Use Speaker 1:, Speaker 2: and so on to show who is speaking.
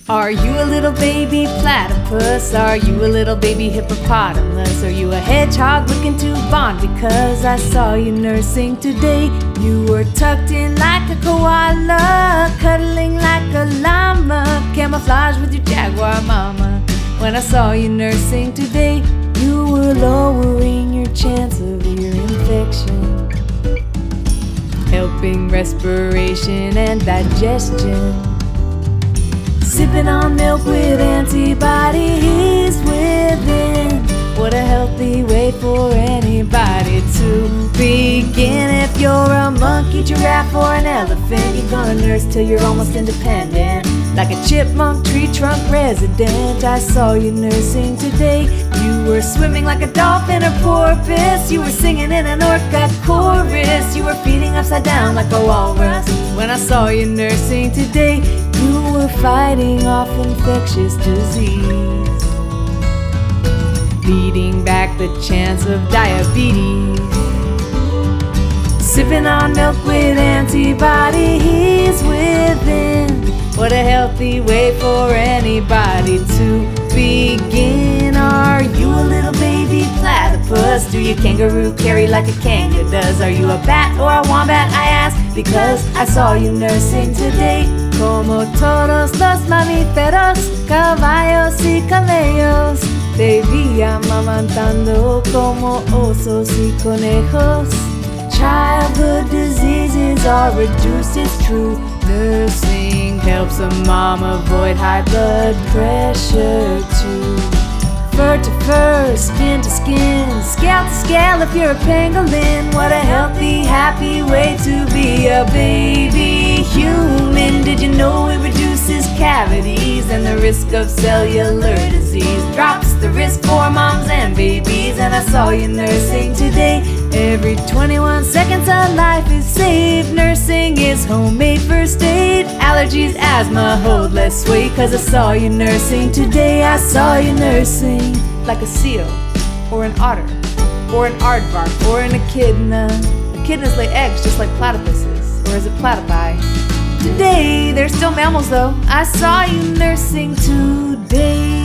Speaker 1: Are you a little baby platypus? Are you a little baby hippopotamus? Are you a hedgehog looking to bond? Because I saw you nursing today. You were tucked in like a koala, cuddling like a llama, camouflage with your jaguar mama. When I saw you nursing today, you were lowering your chance of ear infection, helping respiration and digestion, sipping on milk with antibodies within. What a healthy way for anybody to begin. If you're a monkey, giraffe, or an elephant, you're gonna nurse till you're almost independent, like a chipmunk, tree trunk resident. I saw you nursing today. You were swimming like a dolphin or porpoise. You were singing in an orca chorus. You were feeding upside down like a walrus. When I saw you nursing today, you were fighting off infectious disease, beating back the chance of diabetes, sipping on milk with antibodies within. What a healthy way for anybody to begin. Are you a little baby platypus? Do you kangaroo carry like a kangaroo does? Are you a bat or a wombat, I ask, because I saw you nursing today. Como todos los mamíferos, caballos y camellos, te vi amamantando como osos y conejos. Childhood diseases are reduced, it's true. Nursing helps a mom avoid high blood pressure too. Fur to fur, skin to skin, scale to scale if you're a pangolin. What a healthy, happy way to be a baby human. Did you know it reduces cavities and the risk of cellular disease? Drops the risk for moms and babies. And I saw you nursing today. Every 21 seconds a life is saved. Nursing is homemade first aid. Allergies, asthma, hold less weight. Cause I saw you nursing today. I saw you nursing like a seal, or an otter, or an aardvark, or an echidna. Echidnas lay eggs just like platypuses, or is it platypi? Today, they're still mammals though. I saw you nursing today.